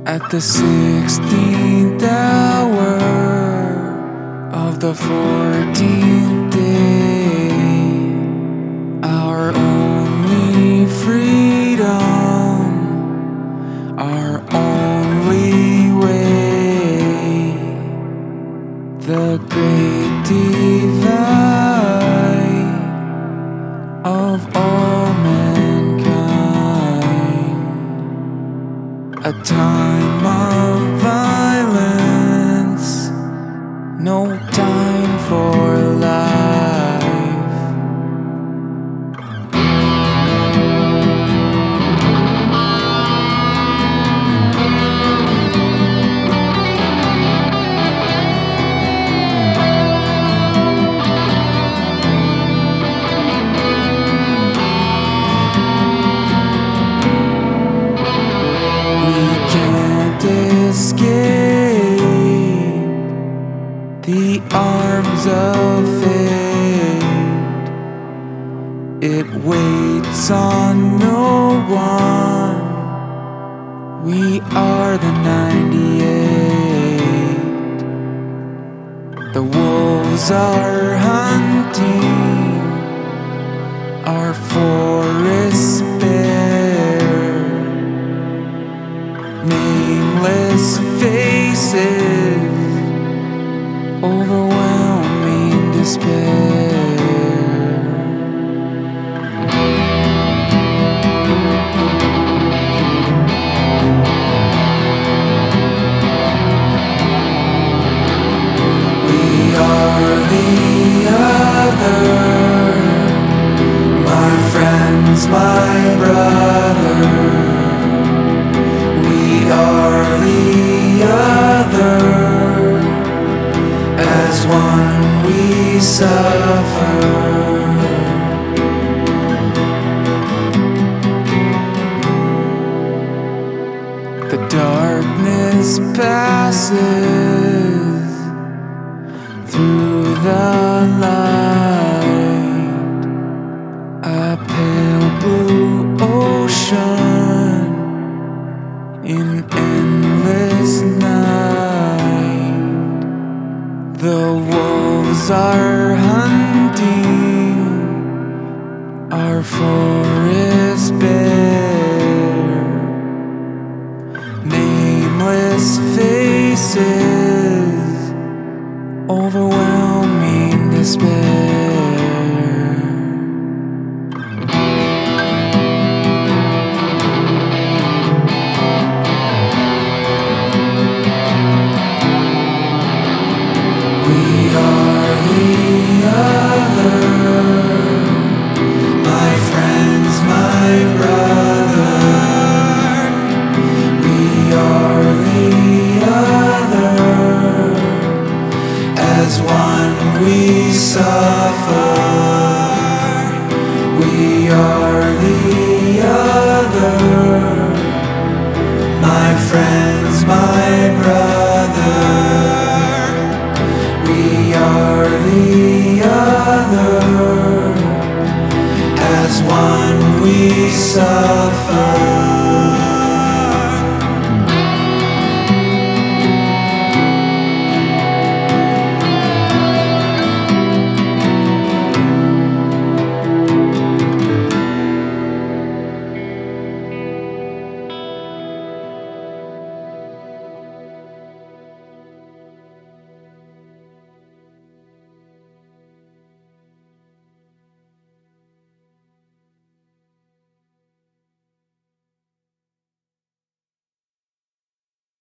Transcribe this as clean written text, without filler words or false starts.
At the 16th hour of the 14th day, our only freedom, our only way, the great divide of all mankind, a time of violence, no time for life. We can't escape the arms of fate. It waits on no one. We are the 98. The wolves are hunting our forests bare. Nameless faces, overwhelming despair. We are the other, my friends, my brother. We are the other, as one we suffer. The darkness passes through the light, a pale blue ocean in endless night. The wolves are hunting our forest bare. Nameless faces, overwhelming despair. We are the other, my friends, my brother. We are the other, as one we suffer. We are the other, my friends, my brother. We are the other, as one we suffer.